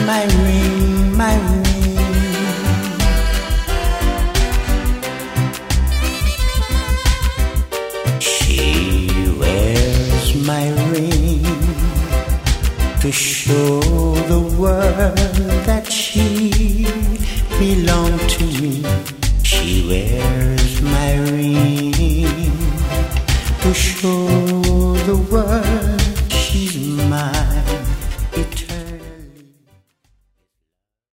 my ring, my ring. She wears my ring to show the world that she belonged to me. She wears my ring to show the world